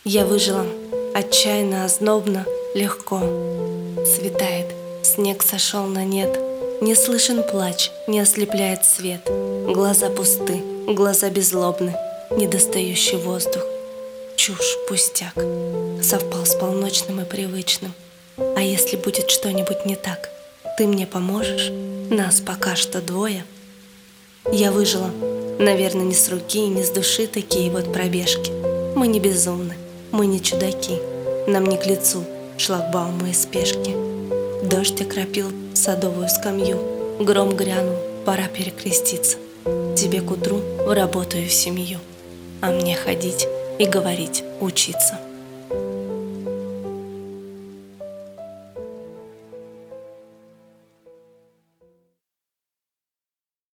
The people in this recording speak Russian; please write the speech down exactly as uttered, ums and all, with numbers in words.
Я выжила, отчаянно, ознобно, легко. Светает, снег сошел на нет. Не слышен плач, не ослепляет свет. Глаза пусты, глаза беззлобны, недостающий воздух. Чушь, пустяк, совпал с полночным и привычным. А если будет что-нибудь не так, ты мне поможешь? Нас пока что двое. Я выжила, наверное, не с руки и не с души такие вот пробежки. Мы не безумны, мы не чудаки. Нам не к лицу шлагбаумы и спешки. Дождь окропил садовую скамью. Гром грянул, пора перекреститься. Тебе к утру в работу и в семью, а мне ходить и говорить, учиться.